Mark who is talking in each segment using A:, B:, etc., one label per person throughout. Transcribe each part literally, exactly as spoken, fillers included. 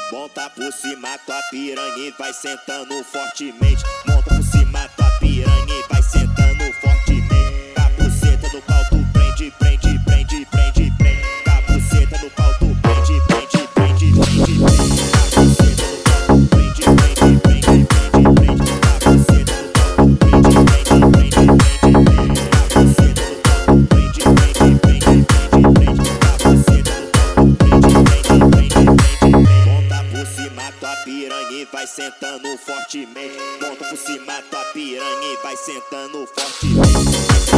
A: Monta por cima tua piranha e vai sentando fortemente. Monta por cima tua piranha e vai sentando fortemente. Capuceta no pau tu prende, prende, prende, prende, prende. Capuceta no pau tu prende, prende, prende, prende, prende. Capuceta no pau tu prende, prende, prende, prende, prende. Capuceta no pau tu prende, prende, prende, prende, prende. Capuceta no pau tu prende, prende, prende, prende, prende. Capuceta no pau tu prende, prende, prende, prende, prende. Monta por cima tua piranha e vai sentando fortemente. Monta por cima tua piranha e vai sentando fortemente.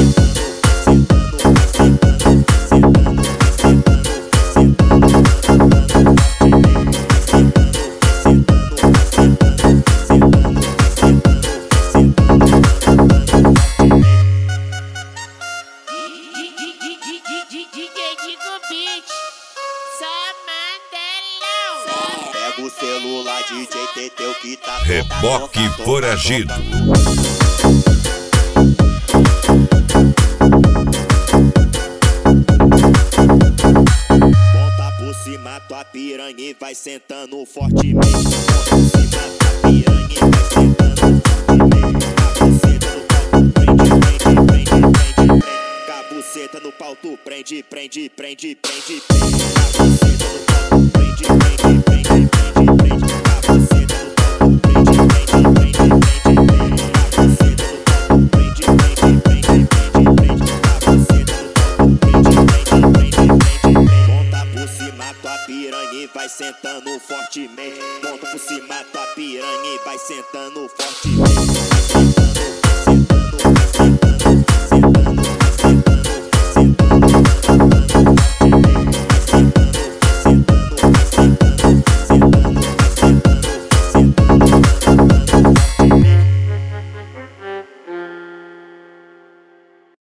A: Pega o celular, D J Teteu que tá
B: Reboque foragido.
A: Monta por cima tua piranha e vai sentando fortemente. Monta por cima tua piranha e vai sentando fortemente. Capuceta no pau tu prende, prende, prende, prende, prende. Capuceta no pau tu prende, prende, prende, prende, prende. Capuceta no pau tu prende, prende, prende, prende, prende. Capuceta no pau tu prende, prende, prende, prende, prende. Capuceta no pau tu prende, prende, prende, prende, prende. Monta por cima tua piranha e vai sentando fortemente. Monta por cima tua piranha e vai sentando fortemente.